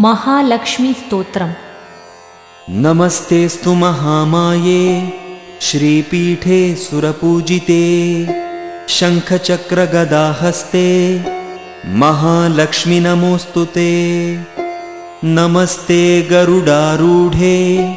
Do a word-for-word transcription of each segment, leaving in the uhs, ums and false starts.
महालक्ष्मीस्तोत्रम्। नमस्तेस्तु महामाये श्रीपीठे सुरपूजिते शङ्खचक्रगदाहस्ते महालक्ष्मी नमोऽस्तुते। नमस्ते गरुडारूढे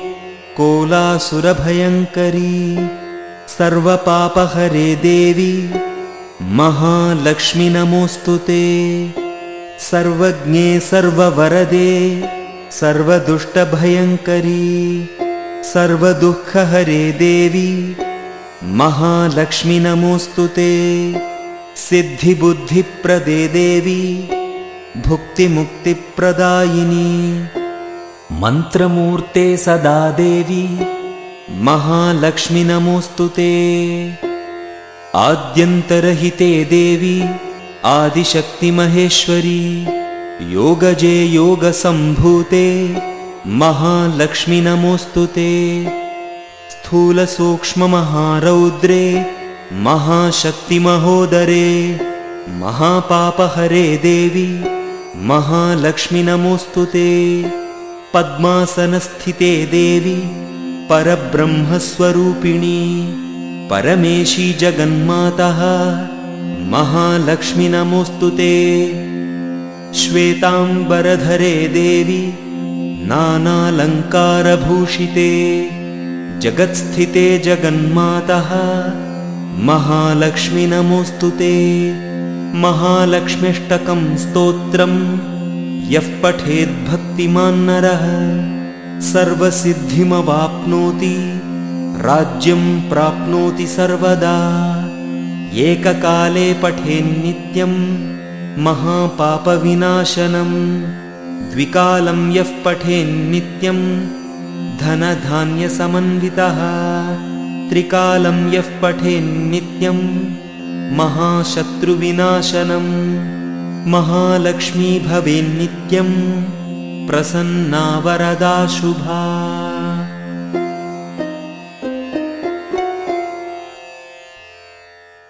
कोलासुरभयङ्करी सर्वपापहरे देवी महालक्ष्मी नमोऽस्तुते। सर्वज्ञे सर्ववरदे सर्वदुष्टभयङ्करी सर्वदुःखहरे देवी महालक्ष्मी नमोऽस्तुते। सिद्धिबुद्धिप्रदे देवी भुक्तिमुक्तिप्रदायिनी मन्त्रमूर्ते सदा देवी महालक्ष्मी नमोऽस्तुते। आद्यन्तरहिते देवी आदिशक्तिमहेश्वरी योगजे योगसम्भूते महालक्ष्मी नमोऽस्तुते। स्थूलसूक्ष्ममहारौद्रे महाशक्तिमहोदरे महापापहरे देवी महालक्ष्मी नमोऽस्तुते। पद्मासनस्थिते देवी परब्रह्मस्वरूपिणी परमेशी जगन्मातः महालक्ष्मी नमोऽस्तुते। श्वेताम्बरधरे देवी नानालङ्कारभूषिते जगत्स्थिते जगन्मातः महालक्ष्मी नमोऽस्तुते। महालक्ष्म्यष्टकं स्तोत्रम् यः पठेद्भक्तिमान् नरः सर्वसिद्धिमवाप्नोति राज्यं प्राप्नोति सर्वदा। एककाले पठेन्नित्यं महापापविनाशनं द्विकालं यः पठेन्नित्यं धनधान्यसमन्वितः त्रिकालं यः पठेन्नित्यं महाशत्रुविनाशनं महालक्ष्मी भवेन्नित्यं प्रसन्ना वरदा शुभा।